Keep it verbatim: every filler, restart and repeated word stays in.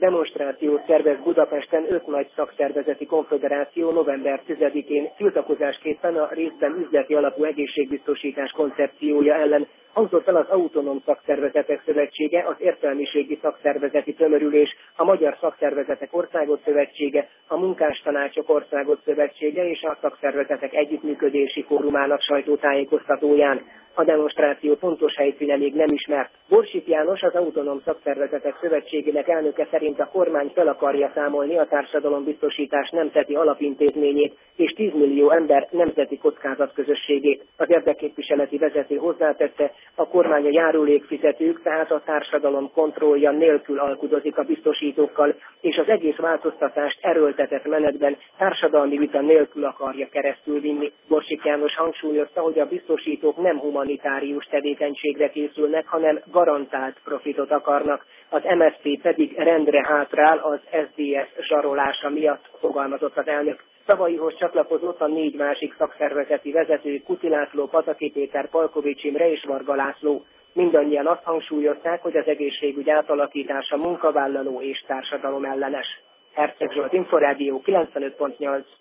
Demonstrációt szervez Budapesten öt nagy szakszervezeti konföderáció november tizedikén tiltakozásképpen a részben üzleti alapú egészségbiztosítás koncepciója ellen. Hangzott el az Autonóm Szakszervezetek Szövetsége, az Értelmiségi Szakszervezeti Tömörülés, a Magyar Szakszervezetek Országos Szövetsége, a Munkástanácsok Országos Szövetsége és a Szakszervezetek Együttműködési Fórumának sajtótájékoztatóján. A demonstráció pontos helyszíne még nem ismert. Borsik János, az Autonóm Szakszervezetek Szövetségének elnöke szerint a kormány fel akarja számolni a társadalombiztosítás nemzeti alapintézményét és tíz millió ember nemzeti kockázatközösségét. Az érdekképviseleti vezető hozzátette, a kormány a járulékfizetők, tehát a társadalom kontrollja nélkül alkudozik a biztosítókkal, és az egész változtatást erőltetett menetben társadalmi vita nélkül akarja keresztülvinni. Borsik János hangsúlyozta, hogy a biztosítók nem humanitárius tevékenységre készülnek, hanem garantált profitot akarnak. Az em es zé pé pedig rendre hátrál az es zé dé es zsarolása miatt, fogalmazott az elnök. Szavaihoz csatlakozott a négy másik szakszervezeti vezető, Kuti László, Pataki Péter, Palkovics Imre és Varga László. Mindannyian azt hangsúlyozták, hogy az egészségügy átalakítása munkavállaló és társadalom ellenes. Herceg Zsolt, Inforádió kilencvenöt pont nyolc.